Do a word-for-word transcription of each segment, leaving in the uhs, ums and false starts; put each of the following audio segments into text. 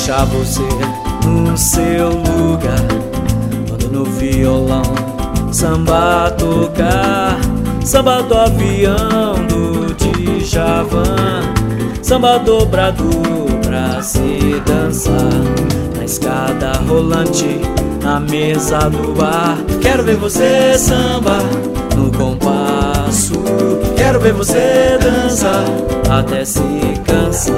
deixar você no seu lugar, quando no violão samba tocar, samba do avião do Djavan, samba dobrado pra se dançar, na escada rolante, na mesa do bar. Quero ver você samba no compasso, quero ver você dançar até se cansar.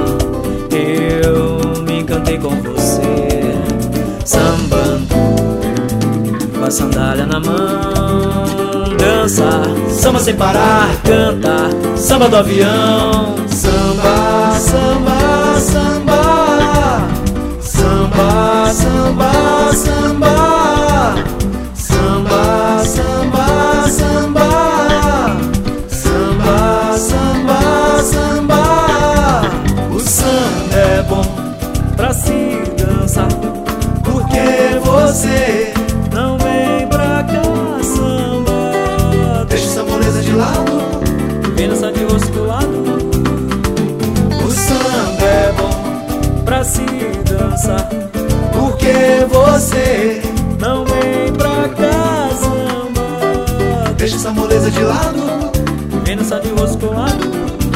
Eu me encantei com você, sambando com a sandália na mão. Dançar, samba sem parar, cantar, samba do avião. Samba, samba, samba, samba, samba, samba, samba, samba, samba, samba, samba, samba. O samba é bom pra se dançar, porque você não vem pra cá, samba. Deixa essa moleza de lado, vem dançar de rosto pro lado. o samba é bom Pra se dançar, porque você não vem pra cá, samba. deixa essa moleza de lado. Vem dançar de rosto pro lado.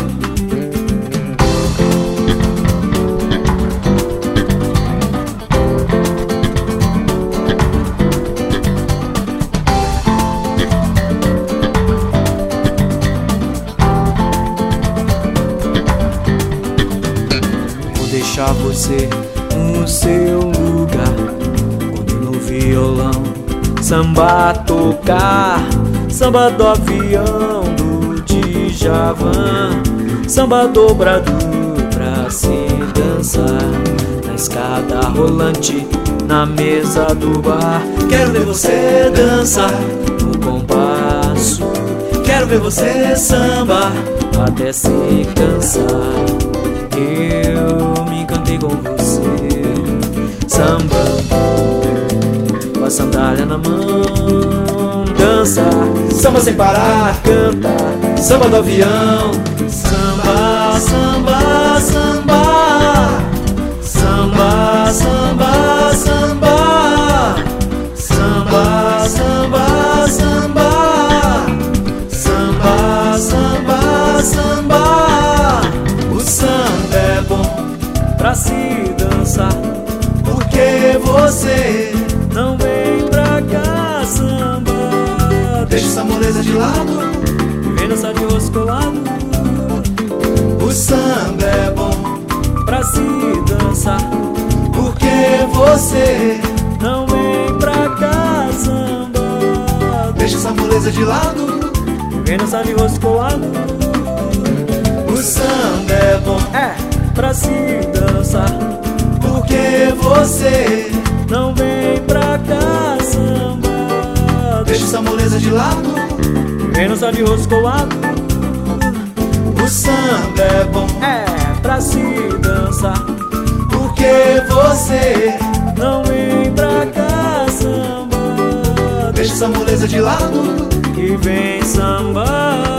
Vou deixar você no seu lugar, quando no violão samba tocar, samba do avião do Djavan, samba dobrado pra se dançar, na escada rolante, na mesa do bar. Quero ver você dançar no compasso, quero ver você samba até se cansar. Eu me encantei com você, sambando com a sandália na mão. Dançar, samba sem parar, cantar, samba do avião. Samba, samba, samba, samba, samba, samba, samba, samba, samba, samba, samba, samba. O samba é bom pra se dançar, Porque você não vem pra cá, samba. deixa essa moleza de lado. Vem dançar de rosto pro lado. O samba é bom Pra se dançar, porque você não vem pra cá, samba. deixa essa moleza de lado. Vem dançar de rosto pro lado. O samba é bom É, pra se dançar, porque você não vem pra cá, samba. deixa essa moleza de lado. Vem dançar de rosto pro lado. O samba é bom É, pra se dançar, porque você não vem pra cá, samba. deixa essa moleza de lado. E vem sambar.